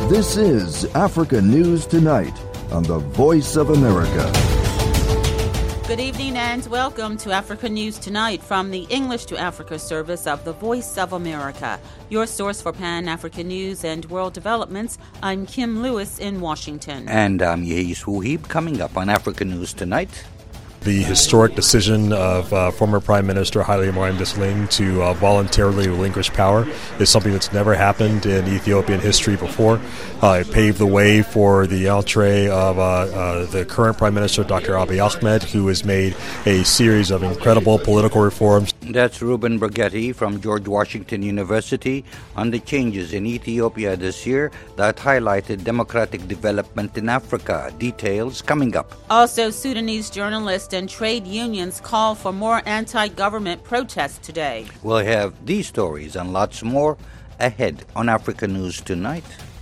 This is Africa News Tonight on the Voice of America. Good evening and welcome to Africa News Tonight from the English to Africa service of the Voice of America. Your source for Pan-African news and world developments. I'm Kim Lewis in Washington. And I'm Yehis Wuhib. Coming up on Africa News Tonight. The historic decision of former Prime Minister Haile Mariam Desalegn to voluntarily relinquish power is something that's never happened in Ethiopian history before. It paved the way for the entree of the current Prime Minister, Dr. Abiy Ahmed, who has made a series of incredible political reforms. That's Ruben Brigetti from George Washington University on the changes in Ethiopia this year that highlighted democratic development in Africa. Details coming up. Also, Sudanese journalists and trade unions call for more anti-government protests today. We'll have these stories and lots more ahead on Africa News Tonight.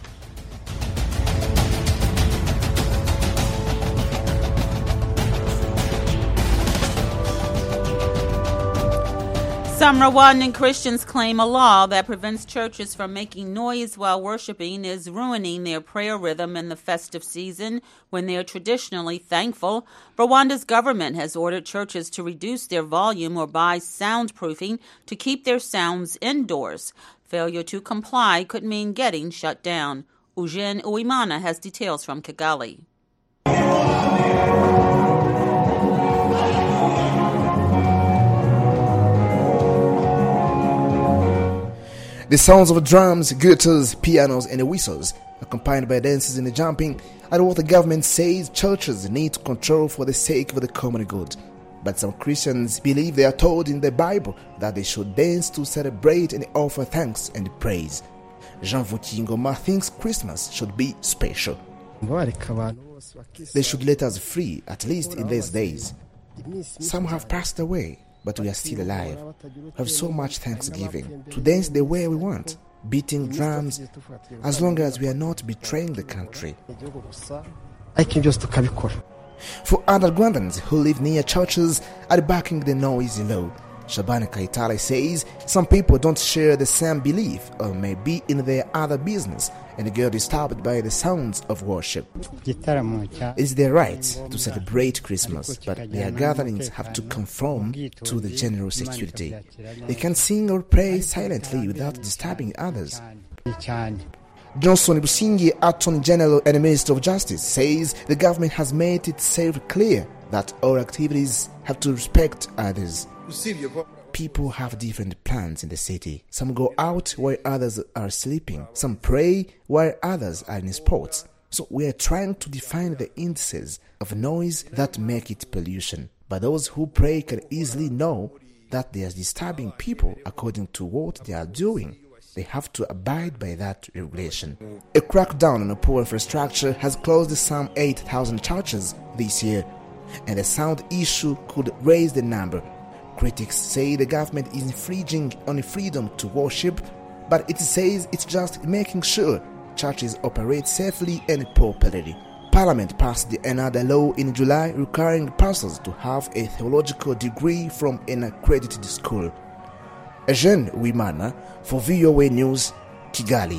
Some Rwandan Christians claim a law that prevents churches from making noise while worshiping is ruining their prayer rhythm in the festive season when they are traditionally thankful. Rwanda's government has ordered churches to reduce their volume or buy soundproofing to keep their sounds indoors. Failure to comply could mean getting shut down. Eugene Uwimana has details from Kigali. The sounds of drums, guitars, pianos, and whistles, accompanied by dances and jumping, are what the government says churches need to control for the sake of the common good. But some Christians believe they are told in the Bible that they should dance to celebrate and offer thanks and praise. Jean Vukingoma thinks Christmas should be special. They should let us free, at least in these days. Some have passed away, but we are still alive. We have so much thanksgiving to dance the way we want, beating drums, as long as we are not betraying the country. For other Rwandans who live near churches are backing the noisy law. Shabani Kaitale says some people don't share the same belief or may be in their other business and get disturbed by the sounds of worship. It's their right to celebrate Christmas, but their gatherings have to conform to the general security. They can sing or pray silently without disturbing others. Johnson Busingi, Attorney General and Minister of Justice, says the government has made itself clear that all activities have to respect others. People have different plans in the city. Some go out while others are sleeping. Some pray while others are in sports. So we are trying to define the indices of noise that make it pollution. But those who pray can easily know that they are disturbing people according to what they are doing. They have to abide by that regulation. A crackdown on poor infrastructure has closed some 8,000 churches this year, and the sound issue could raise the number. Critics say the government is infringing on freedom to worship, but it says it's just making sure churches operate safely and properly. Parliament passed another law in July requiring pastors to have a theological degree from an accredited school. Eugene Uwimana for VOA News, Kigali.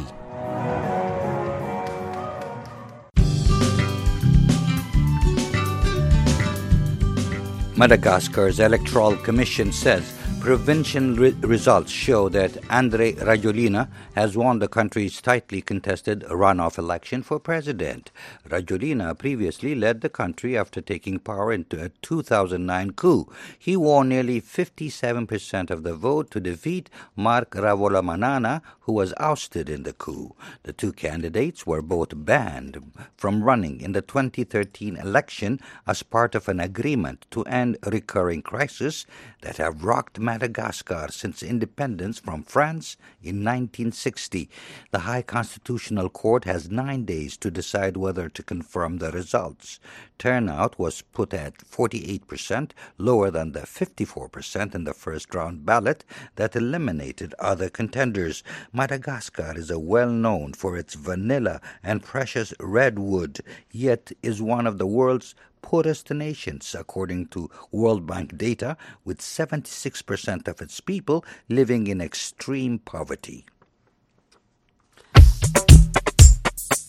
Madagascar's Electoral Commission says provincial results show that André Rajoelina has won the country's tightly contested runoff election for president. Rajoelina previously led the country after taking power in a 2009 coup. He won nearly 57% of the vote to defeat Marc Ravalomanana, who was ousted in the coup. The two candidates were both banned from running in the 2013 election as part of an agreement to end recurring crises that have rocked Madagascar since independence from France in 1960. The High Constitutional Court has 9 days to decide whether to confirm the results. Turnout was put at 48%, lower than the 54% in the first round ballot that eliminated other contenders. Madagascar is well known for its vanilla and precious redwood, yet is one of the world's poorest nations, according to World Bank data, with 76% of its people living in extreme poverty.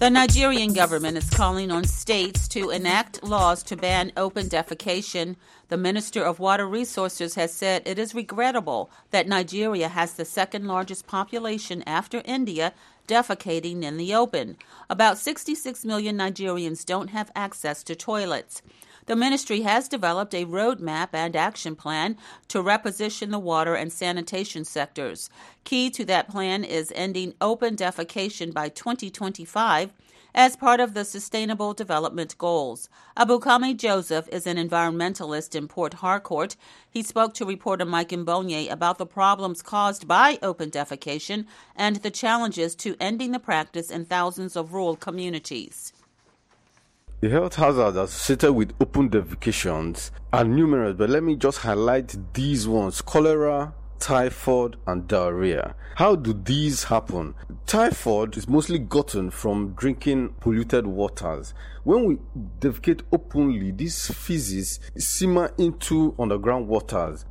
The Nigerian government is calling on states to enact laws to ban open defecation. The Minister of Water Resources has said it is regrettable that Nigeria has the second largest population after India defecating in the open. About 66 million Nigerians don't have access to toilets. The ministry has developed a roadmap and action plan to reposition the water and sanitation sectors. Key to that plan is ending open defecation by 2025 as part of the Sustainable Development Goals. Abukame Joseph is an environmentalist in Port Harcourt. He spoke to reporter Mike Mbonye about the problems caused by open defecation and the challenges to ending the practice in thousands of rural communities. The health hazards associated with open defecations are numerous, but let me just highlight these ones: cholera, typhoid, and diarrhea. How do these happen? Typhoid is mostly gotten from drinking polluted waters. When we defecate openly, these feces simmer into underground waters.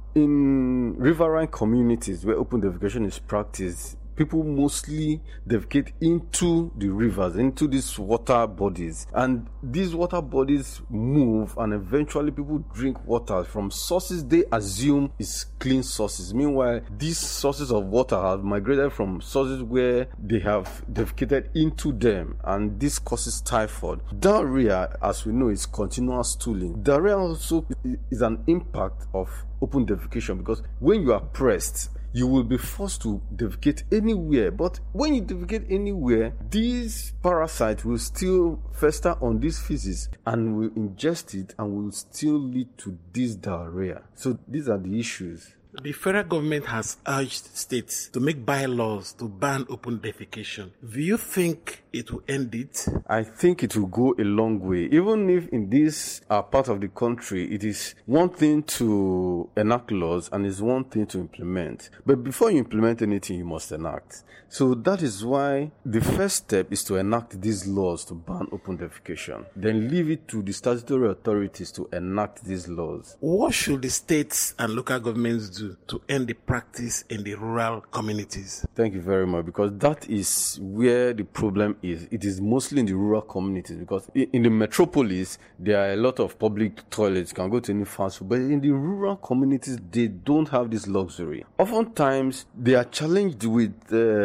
In riverine communities where open defecation is practiced, people mostly defecate into the rivers, into these water bodies. And these water bodies move, and eventually people drink water from sources they assume is clean sources. Meanwhile, these sources of water have migrated from sources where they have defecated into them, and this causes typhoid. Diarrhea, as we know, is continuous stooling. Diarrhea also is an impact of open defecation, because when you are pressed, you will be forced to defecate anywhere. But when you defecate anywhere, these parasites will still fester on these feces and will ingest it and will still lead to this diarrhea. So these are the issues. The federal government has urged states to make bylaws to ban open defecation. Do you think it will end it? I think it will go a long way. Even if in this part of the country, it is one thing to enact laws and it's one thing to implement. But before you implement anything, you must enact. So that is why the first step is to enact these laws to ban open defecation. Then leave it to the statutory authorities to enact these laws. What should the states and local governments do to end the practice in the rural communities? Thank you very much, because that is where the problem is. It is mostly in the rural communities, because in the metropolis, there are a lot of public toilets. You can go to any fast food, but in the rural communities, they don't have this luxury. Oftentimes, they are challenged with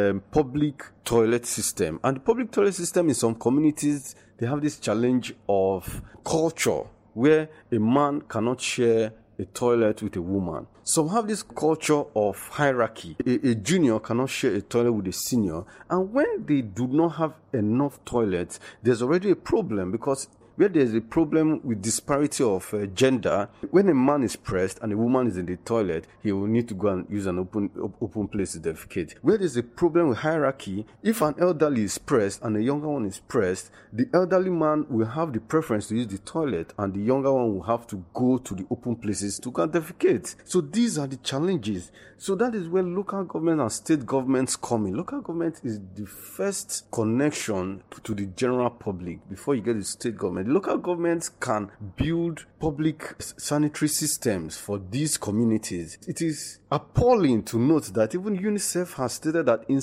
public toilet system. And the public toilet system in some communities, they have this challenge of culture, where a man cannot share a toilet with a woman. Some have this culture of hierarchy. A junior cannot share a toilet with a senior. And when they do not have enough toilets, there's already a problem, because where there's a problem with disparity of gender, when a man is pressed and a woman is in the toilet, he will need to go and use an open place to defecate. Where there's a problem with hierarchy, if an elderly is pressed and a younger one is pressed, the elderly man will have the preference to use the toilet, and the younger one will have to go to the open places to go and defecate. So these are the challenges. So that is where local government and state governments come in. Local government is the first connection to the general public before you get to state government. Local governments can build public sanitary systems for these communities. It is appalling to note that even UNICEF has stated that in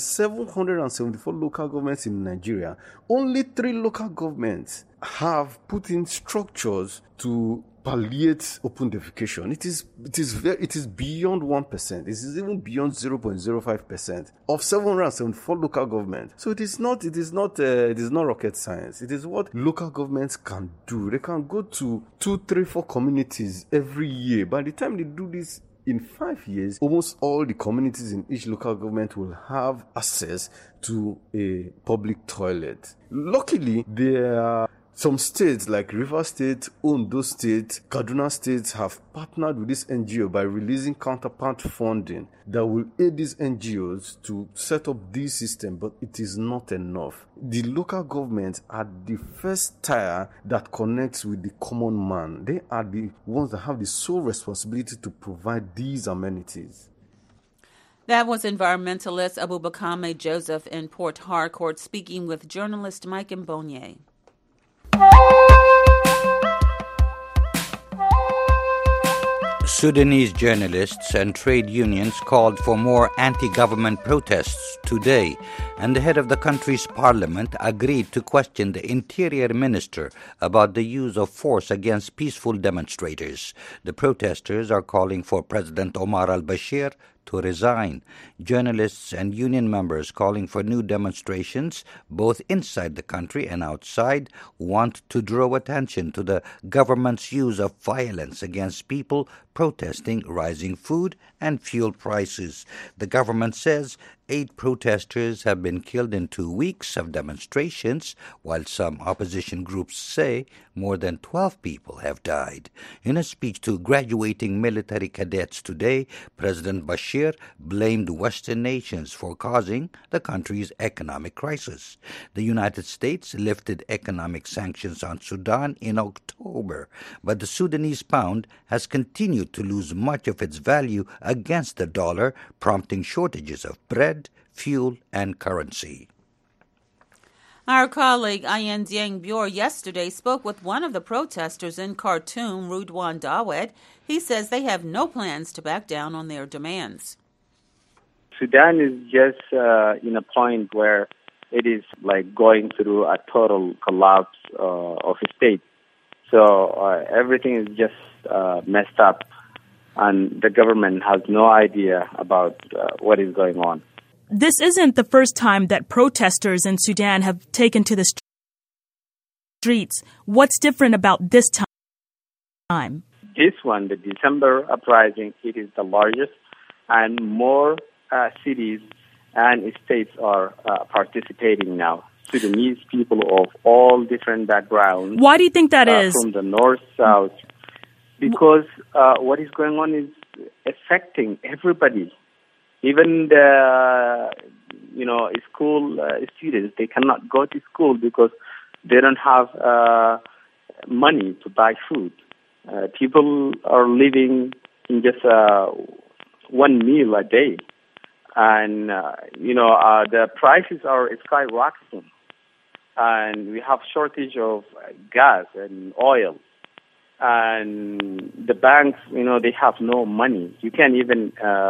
774 local governments in Nigeria, only 3 local governments have put in structures to palliate open defecation. It is beyond 1%. It is even beyond 0.05% of 774 local governments. So it is not rocket science. It is what local governments can do. They can go to 2, 3, 4 communities every year. By the time they do this, in 5 years, almost all the communities in each local government will have access to a public toilet. Luckily, there are some states like Rivers State, Ondo State, Kaduna State have partnered with this NGO by releasing counterpart funding that will aid these NGOs to set up this system, but it is not enough. The local governments are the first tier that connects with the common man. They are the ones that have the sole responsibility to provide these amenities. That was environmentalist Abubakame Joseph in Port Harcourt speaking with journalist Mike Mbonye. Sudanese journalists and trade unions called for more anti-government protests today, and the head of the country's parliament agreed to question the interior minister about the use of force against peaceful demonstrators. The protesters are calling for President Omar al-Bashir to resign. Journalists and union members calling for new demonstrations, both inside the country and outside, want to draw attention to the government's use of violence against people protesting rising food and fuel prices. The government says 8 protesters have been killed in 2 weeks of demonstrations, while some opposition groups say more than 12 people have died. In a speech to graduating military cadets today, President Bashir blamed Western nations for causing the country's economic crisis. The United States lifted economic sanctions on Sudan in October, but the Sudanese pound has continued to lose much of its value against the dollar, prompting shortages of bread, fuel, and currency. Our colleague Ayan Dieng Byor yesterday spoke with one of the protesters in Khartoum, Rudwan Dawed. He says they have no plans to back down on their demands. Sudan is just in a point where it is like going through a total collapse of a state. So everything is just messed up, and the government has no idea about what is going on. This isn't the first time that protesters in Sudan have taken to the streets. What's different about this time? This one, the December uprising, it is the largest, and more cities and states are participating now. Sudanese people of all different backgrounds. Why do you think that is? From the north, south. Because what is going on is affecting everybody. Even the, school students, they cannot go to school because they don't have money to buy food. People are living in just one meal a day. And, the prices are skyrocketing. And we have shortage of gas and oil. And the banks, they have no money. You can't even,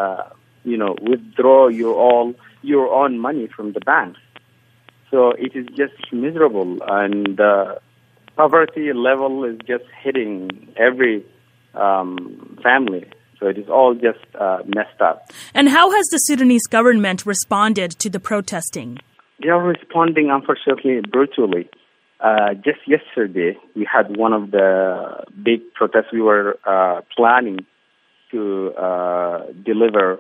withdraw your own money from the banks. So it is just miserable. And the poverty level is just hitting every family. So it is all just messed up. And how has the Sudanese government responded to the protesting? They are responding, unfortunately, brutally. Just yesterday, we had one of the big protests. We were planning to deliver,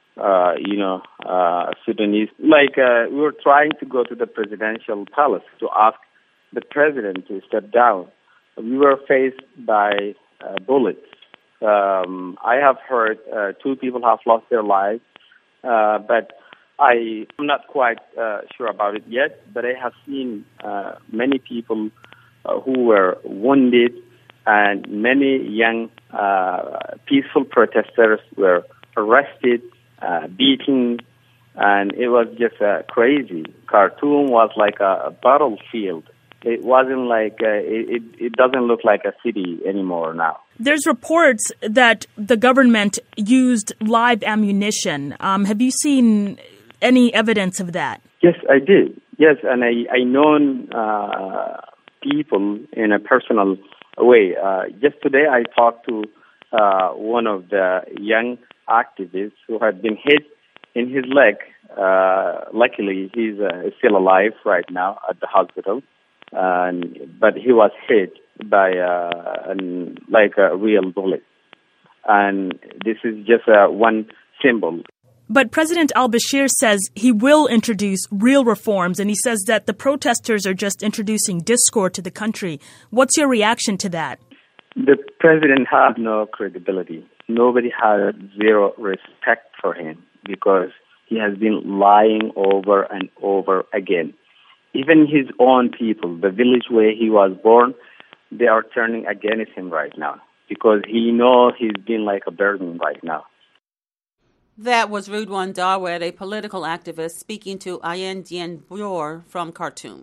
Sudanese. We were trying to go to the presidential palace to ask the president to step down. We were faced by bullets. I have heard 2 people have lost their lives, but I'm not quite sure about it yet, but I have seen many people who were wounded, and many young peaceful protesters were arrested, beaten, and it was just crazy. Khartoum was like a battlefield. It wasn't like, it doesn't look like a city anymore now. There's reports that the government used live ammunition. Have you seen any evidence of that? Yes, I did. Yes, and I known people in a personal way. Just today I talked to one of the young activists who had been hit in his leg. Luckily, he's still alive right now at the hospital. But he was hit by a real bullet. And this is just one symbol. But President al-Bashir says he will introduce real reforms, and he says that the protesters are just introducing discord to the country. What's your reaction to that? The president has no credibility. Nobody has zero respect for him because he has been lying over and over again. Even his own people, the village where he was born, they are turning against him right now because he knows he's been like a burden right now. That was Rudwan Dawed, a political activist, speaking to Ayan Dieng Byor from Khartoum.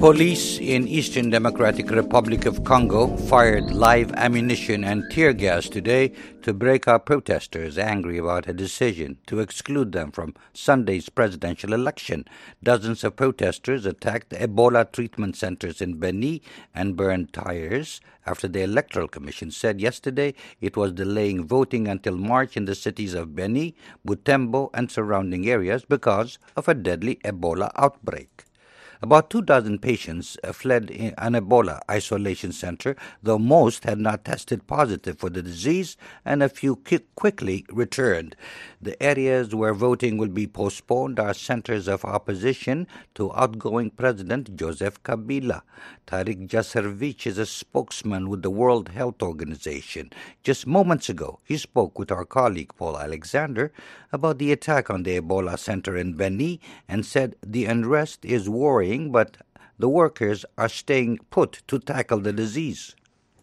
Police in Eastern Democratic Republic of Congo fired live ammunition and tear gas today to break up protesters angry about a decision to exclude them from Sunday's presidential election. Dozens of protesters attacked Ebola treatment centers in Beni and burned tires after the Electoral Commission said yesterday it was delaying voting until March in the cities of Beni, Butembo, and surrounding areas because of a deadly Ebola outbreak. About 24 patients fled an Ebola isolation center, though most had not tested positive for the disease, and a few quickly returned. The areas where voting will be postponed are centers of opposition to outgoing President Joseph Kabila. Tariq Jasservich is a spokesman with the World Health Organization. Just moments ago, he spoke with our colleague Paul Alexander about the attack on the Ebola center in Beni and said the unrest is worrying, but the workers are staying put to tackle the disease.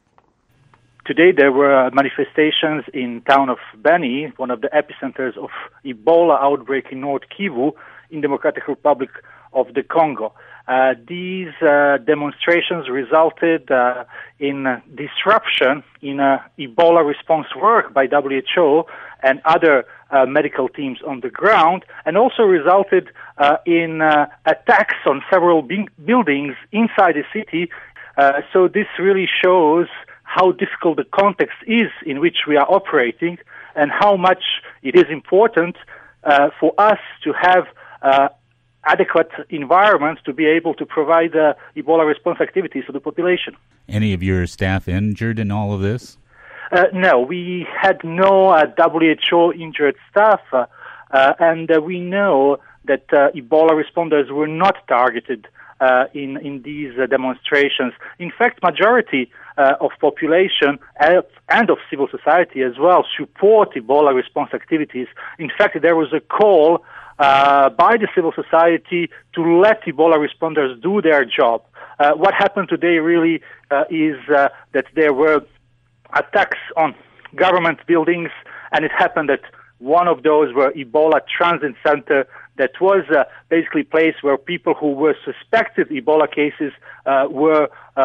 Today there were manifestations in town of Beni, one of the epicenters of Ebola outbreak in North Kivu, in Democratic Republic of the Congo. These demonstrations resulted in disruption in Ebola response work by WHO and other medical teams on the ground, and also resulted in attacks on several buildings inside the city. So this really shows how difficult the context is in which we are operating and how much it is important for us to have adequate environments to be able to provide Ebola response activities to the population. Any of your staff injured in all of this? No, we had no WHO injured staff, and we know that Ebola responders were not targeted in these demonstrations. In fact, majority of population and of civil society as well support Ebola response activities. In fact, there was a call by the civil society to let Ebola responders do their job. What happened today really is that there were attacks on government buildings, and it happened that one of those were Ebola Transit Center that was basically a place where people who were suspected Ebola cases were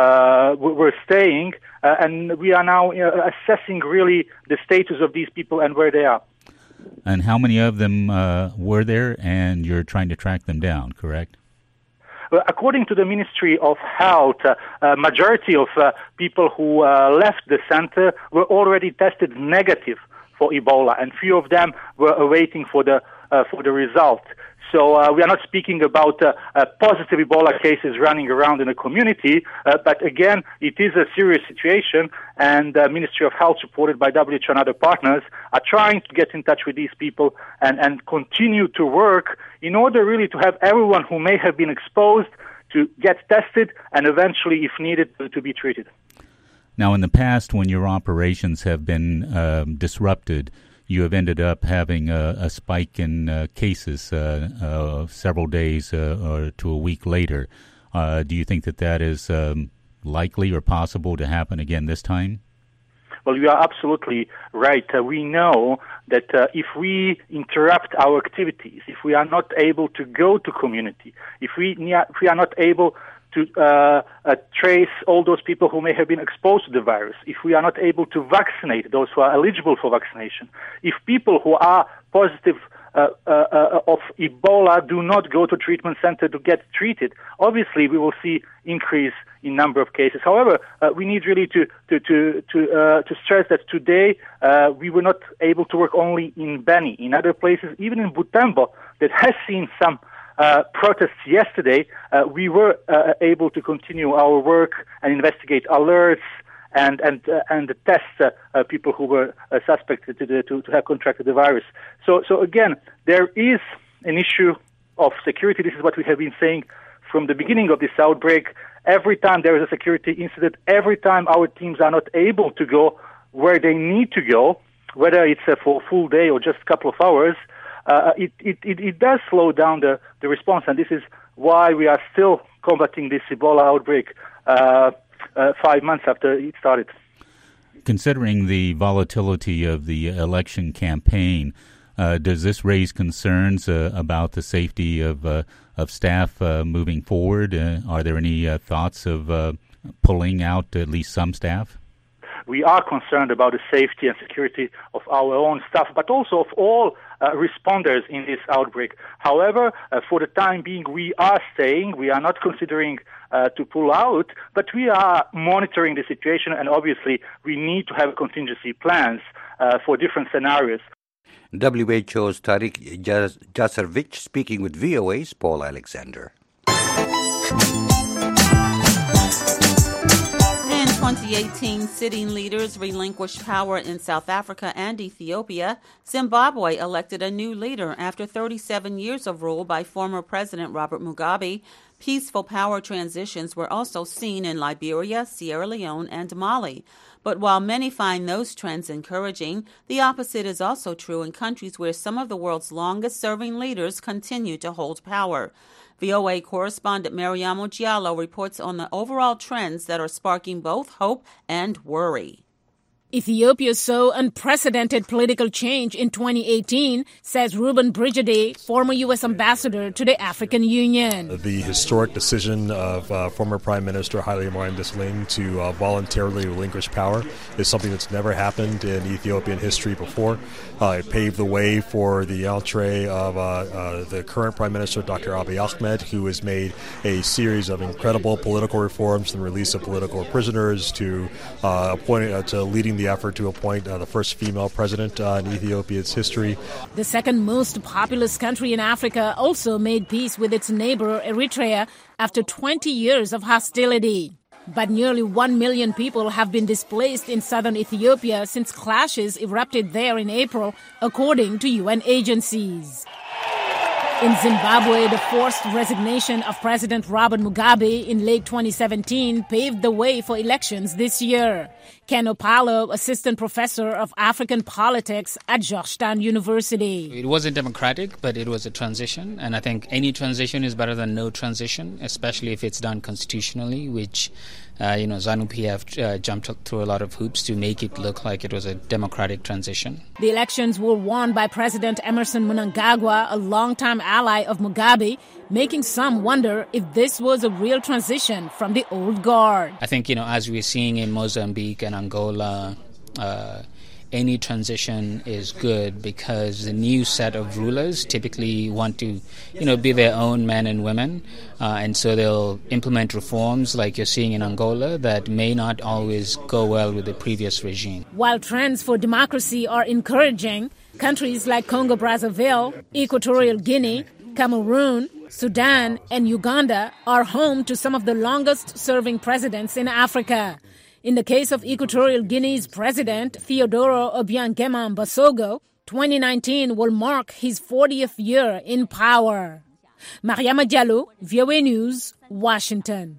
staying, and we are now assessing really the status of these people and where they are. And how many of them were there, and you're trying to track them down, correct? According to the Ministry of Health, majority of people who left the center were already tested negative for Ebola, and few of them were awaiting for the result. So we are not speaking about positive Ebola cases running around in the community, but again, it is a serious situation, and the Ministry of Health, supported by WHO and other partners, are trying to get in touch with these people and continue to work in order really to have everyone who may have been exposed to get tested and eventually, if needed, to be treated. Now, in the past, when your operations have been disrupted, you have ended up having a spike in cases several days or to a week later. Do you think that is likely or possible to happen again this time? Well, you are absolutely right. We know that if we interrupt our activities, if we are not able to go to community, if we are not able to trace all those people who may have been exposed to the virus, if we are not able to vaccinate those who are eligible for vaccination, if people who are positive of Ebola do not go to treatment center to get treated, obviously we will see increase in number of cases. However, we need really to stress that today we were not able to work only in Beni. In other places, even in Butembo, that has seen some protests yesterday, we were able to continue our work and investigate alerts and test people who were suspected to have contracted the virus. So again, there is an issue of security. This is what we have been saying from the beginning of this outbreak. Every time there is a security incident, every time our teams are not able to go where they need to go, whether it's for a full day or just a couple of hours, it does slow down the response, and this is why we are still combating this Ebola outbreak 5 months after it started. Considering the volatility of the election campaign, Does this raise concerns about the safety of staff moving forward? Are there any thoughts of pulling out at least some staff? We are concerned about the safety and security of our own staff, but also of all responders in this outbreak. However, for the time being, we are staying. We are not considering to pull out, but we are monitoring the situation, and obviously we need to have contingency plans for different scenarios. WHO's Tariq Jasarevic speaking with VOA's Paul Alexander. In 2018, sitting leaders relinquished power in South Africa and Ethiopia. Zimbabwe elected a new leader after 37 years of rule by former President Robert Mugabe. Peaceful power transitions were also seen in Liberia, Sierra Leone, and Mali. But while many find those trends encouraging, the opposite is also true in countries where some of the world's longest-serving leaders continue to hold power. VOA correspondent Mariamo Diallo reports on the overall trends that are sparking both hope and worry. Ethiopia saw unprecedented political change in 2018, says Ruben Brigade, former U.S. ambassador to the African Union. The historic decision of former Prime Minister Haile Mariam Desalegn to voluntarily relinquish power is something that's never happened in Ethiopian history before. It paved the way for the entree of the current Prime Minister, Dr. Abiy Ahmed, who has made a series of incredible political reforms and release of political prisoners to leading the effort to appoint the first female president in Ethiopia's history. The second most populous country in Africa also made peace with its neighbor Eritrea after 20 years of hostility. But nearly 1 million people have been displaced in southern Ethiopia since clashes erupted there in April, according to UN agencies. In Zimbabwe, the forced resignation of President Robert Mugabe in late 2017 paved the way for elections this year. Ken Opalo, assistant professor of African politics at Georgetown University. It wasn't democratic, but it was a transition. And I think any transition is better than no transition, especially if it's done constitutionally, which ZANU-PF jumped through a lot of hoops to make it look like it was a democratic transition. The elections were won by President Emmerson Mnangagwa, a longtime ally of Mugabe, making some wonder if this was a real transition from the old guard. I think, as we're seeing in Mozambique and Angola, any transition is good because the new set of rulers typically want to, be their own men and women. And so they'll implement reforms like you're seeing in Angola that may not always go well with the previous regime. While trends for democracy are encouraging, countries like Congo-Brazzaville, Equatorial Guinea, Cameroon, Sudan, and Uganda are home to some of the longest-serving presidents in Africa. In the case of Equatorial Guinea's president, Teodoro Obiang-Nguema Mbasogo, 2019 will mark his 40th year in power. Mariama Diallo, VOA News, Washington.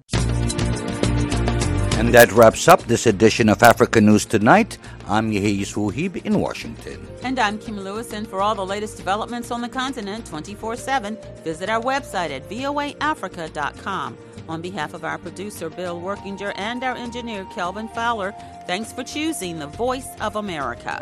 And that wraps up this edition of Africa News Tonight. I'm Yehis Wuhib in Washington. And I'm Kim Lewis, and for all the latest developments on the continent 24/7, visit our website at voaafrica.com. On behalf of our producer, Bill Workinger, and our engineer, Kelvin Fowler, thanks for choosing the Voice of America.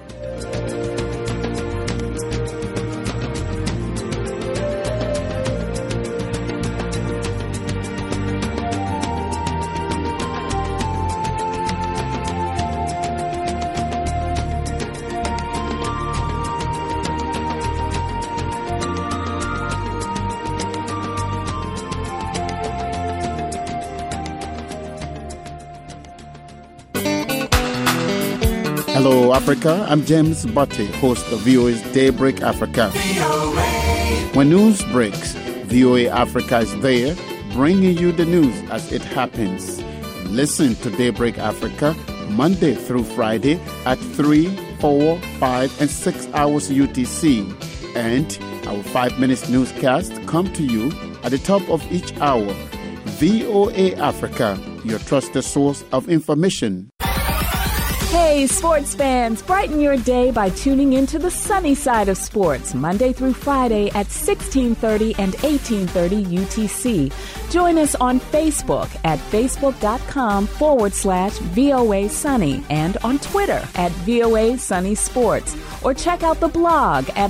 Hello, Africa. I'm James Butte, host of VOA's Daybreak Africa. When news breaks, VOA Africa is there, bringing you the news as it happens. Listen to Daybreak Africa Monday through Friday at 3, 4, 5, and 6 hours UTC. And our 5-minute newscast come to you at the top of each hour. VOA Africa, your trusted source of information. Hey, sports fans, brighten your day by tuning into the sunny side of sports, Monday through Friday at 1630 and 1830 UTC. Join us on Facebook at facebook.com/VOA Sunny and on Twitter at VOA Sunny Sports. Or check out the blog at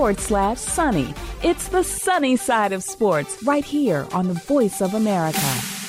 blogs.voanews.com/sunny. It's the sunny side of sports right here on the Voice of America.